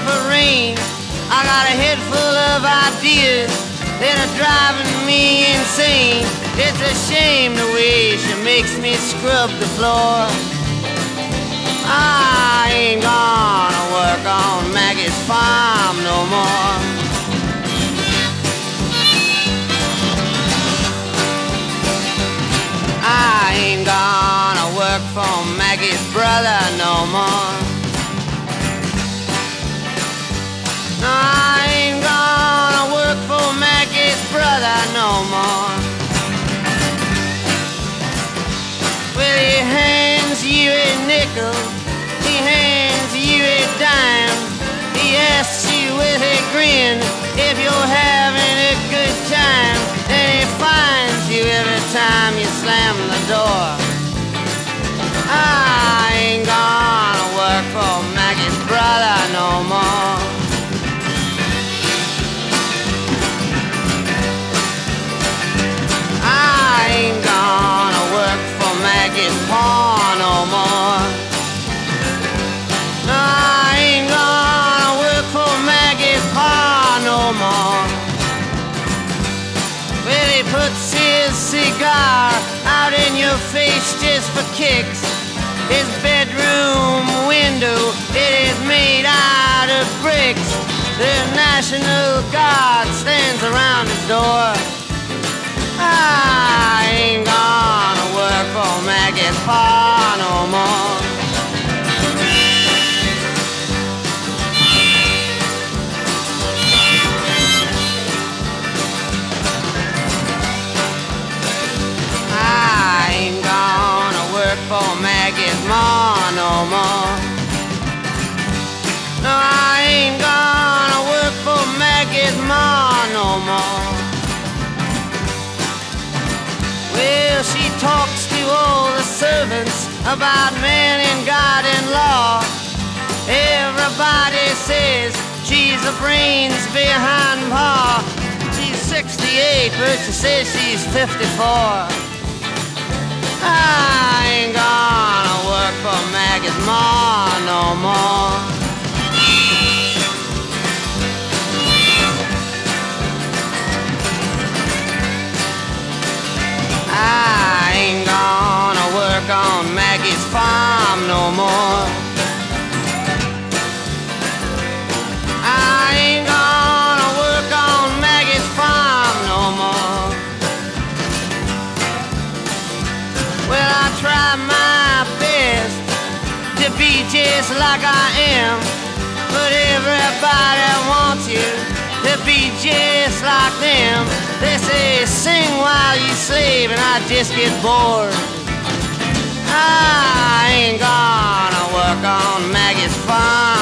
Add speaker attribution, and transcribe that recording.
Speaker 1: for rain. I got a head full of ideas that are driving me insane. It's a shame the way she makes me scrub the floor. I ain't gonna work on Maggie's farm no more. I ain't gonna work for Maggie's brother no more. No, I ain't gonna work for Maggie's brother no more. Well, he hands you a nickel, he hands you a dime. He asks you with a grin if you're having a good time. And he finds you every time you slam the door. I ain't gonna work for Maggie's brother no more. I ain't gonna work for Maggie's pa no more. No, I ain't gonna work for Maggie's pa no more. Well, he puts his cigar out in your face just for kicks. His bedroom window, it is made out of bricks. The National Guard stands around his door. I ain't gonna work for Maggie's pa no more. I ain't gonna work for Maggie's ma no more. No, I ain't gonna work for Maggie's ma no more. Well, she talks to all the servants about man and God and law. Everybody says she's the brains behind pa. She's 68, but she says she's 54. I ain't gonna work for Maggie's ma no more. I ain't gonna work on Maggie's farm no more. I ain't gonna work on Maggie's farm no more. Well, I try my best to be just like I am, but everybody wants you to be just like them. They say sing while you slave, and I just get bored. I ain't gonna work on Maggie's farm